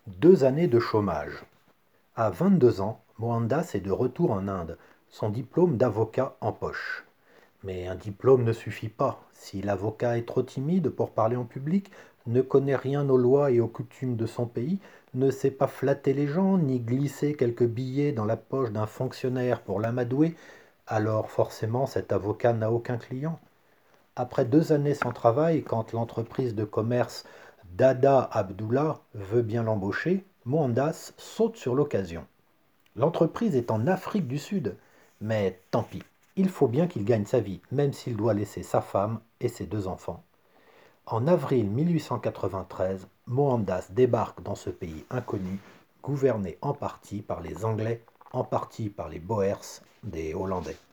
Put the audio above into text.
2 années de chômage. À 22 ans, Mohandas est de retour en Inde, son diplôme d'avocat en poche. Mais un diplôme ne suffit pas. Si l'avocat est trop timide pour parler en public, ne connaît rien aux lois et aux coutumes de son pays, ne sait pas flatter les gens, ni glisser quelques billets dans la poche d'un fonctionnaire pour l'amadouer, alors forcément cet avocat n'a aucun client. Après 2 années sans travail, quand l'entreprise de commerce Dada Abdullah veut bien l'embaucher, Mohandas saute sur l'occasion. L'entreprise est en Afrique du Sud, mais tant pis, il faut bien qu'il gagne sa vie, même s'il doit laisser sa femme et ses 2 enfants. En avril 1893, Mohandas débarque dans ce pays inconnu, gouverné en partie par les Anglais, en partie par les Boers, des Hollandais.